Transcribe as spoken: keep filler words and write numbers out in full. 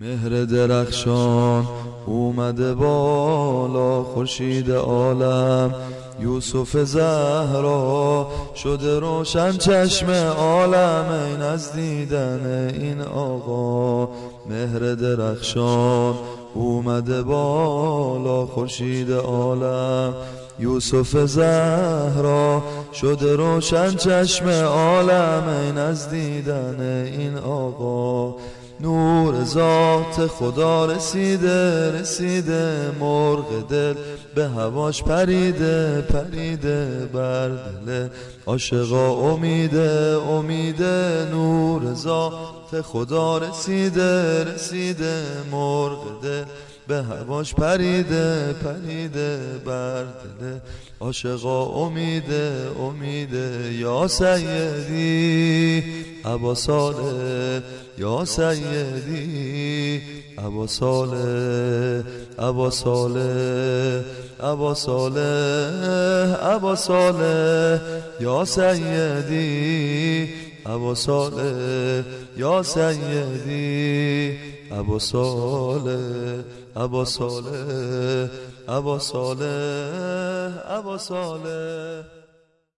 مهر درخشان اومده بالا، خورشید عالم یوسف زهرا شده روشن چشم عالم، این از دیدن این آقا. مهر درخشان اومده بالا، خورشید عالم یوسف زهرا شده روشن چشم عالم، این از دیدن این آقا. نور ذات خدا رسیده رسیده، مرغ دل به هواش پریده پریده، بر دل عاشقا امیده امیده. نور ذات خدا رسیده رسیده، مرغ دل به هواش پریده پریده، بر دل عاشقا امیده امیده. یا سیدی ابا صالح، یا سیدی ابا صالح، ابا صالح ابا صالح ابا صالح. یا سیدی ابا صالح، یا سیدی ابا صالح، ابا صالح ابا صالح ابا صالح.